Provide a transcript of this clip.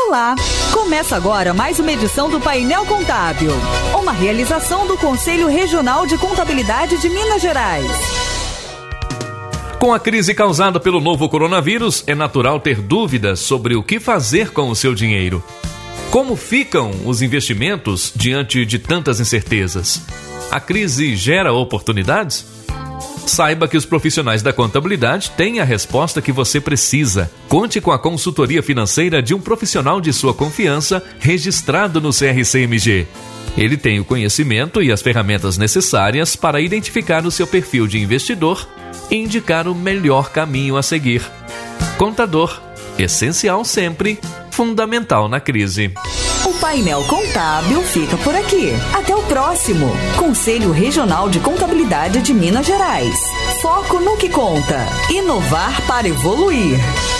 Olá! Começa agora mais uma edição do Painel Contábil, uma realização do Conselho Regional de Contabilidade de Minas Gerais. Com a crise causada pelo novo coronavírus, é natural ter dúvidas sobre o que fazer com o seu dinheiro. Como ficam os investimentos diante de tantas incertezas? A crise gera oportunidades? Saiba que os profissionais da contabilidade têm a resposta que você precisa. Conte com a consultoria financeira de um profissional de sua confiança registrado no CRCMG. Ele tem o conhecimento e as ferramentas necessárias para identificar o seu perfil de investidor e indicar o melhor caminho a seguir. Contador, essencial sempre, fundamental na crise. O Painel Contábil fica por aqui. Até o próximo. Conselho Regional de Contabilidade de Minas Gerais. Foco no que conta. Inovar para evoluir.